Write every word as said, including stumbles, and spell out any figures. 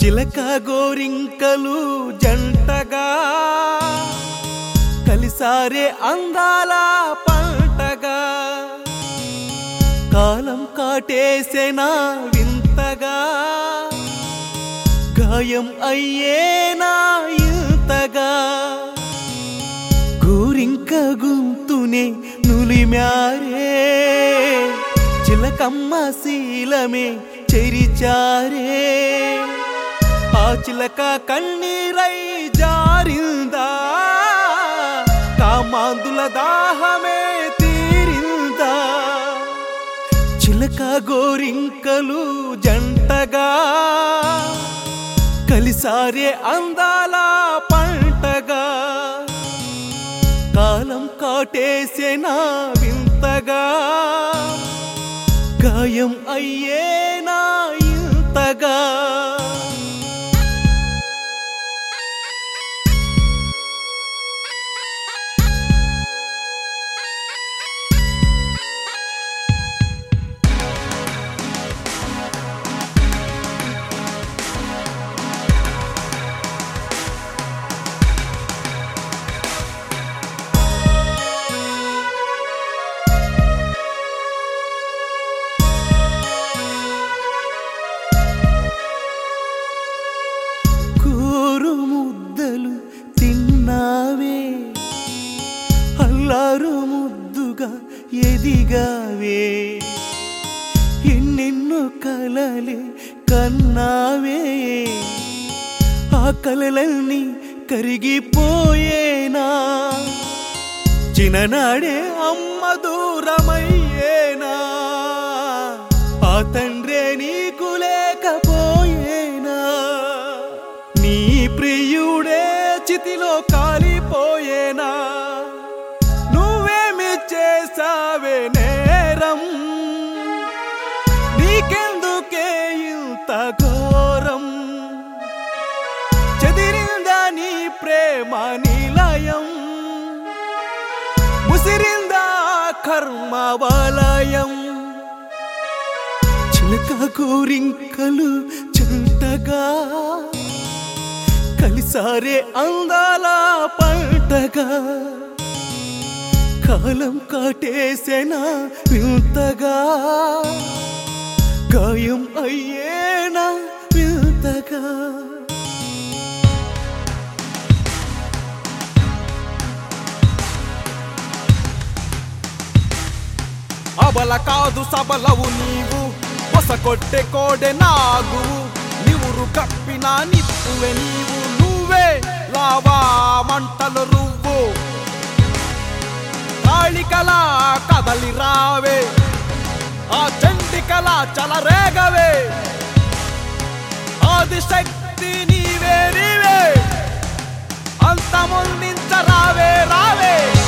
చిలక గోరింకలు జంటగా కలిసారే అందాల పంటగా కాలం కాటేసేనా వింతగా గాయం అయ్యేనా ఇంతగా గోరింక గుంతునే నులిమ్యారే చిలకమ్మ శీలమే చెరిచారే ఆ చిలక కన్నీరై జారిందా కామాందుల దాహమే తీరిందా చిలక గోరింకలు జంటగా కలిసారే అందాల పంటగా కాలం కాటేసేనా వింతగా గాయం అయ్యేనా ఇంతగా ముద్దలు తిన్నావే అల్లారు ముద్దుగా ఎదిగావే ఎన్నెన్నో కలలే కన్నావే ఆ కలలన్నీ కరిగిపోయేనా చిన్ననాడే అమ్మ దూరమయ్యేనా ఆ తండ్రే నీకు లేకపోయేనా నీ ప్రియుడే చితిలో కాలిపోయేనా నువ్వేమి చేసావే నేరం నీకెందుకే ఇంత ఘోరం చెదిరిందా నీ ప్రేమ నిలయం ముసిరిందా కర్మ వలయం చిలక గోరింకలు జంటగా కలిసారే అందాల పంటగా కాలం కాటేసేనా వింతగా గాయం అయ్యేనా వింతగా అబల కాదు సబలవు నీవు కొసకొట్టె కోడె నాగు నివురు కప్పిన నిప్పువే నీవు నువ్వే లావా మంటలు రువ్వు కాళికలా కదలి రావే ఆ చండికలా చలరేగవే ఆదిశక్తి నీవే నీవే అంతముందించ రావే రావే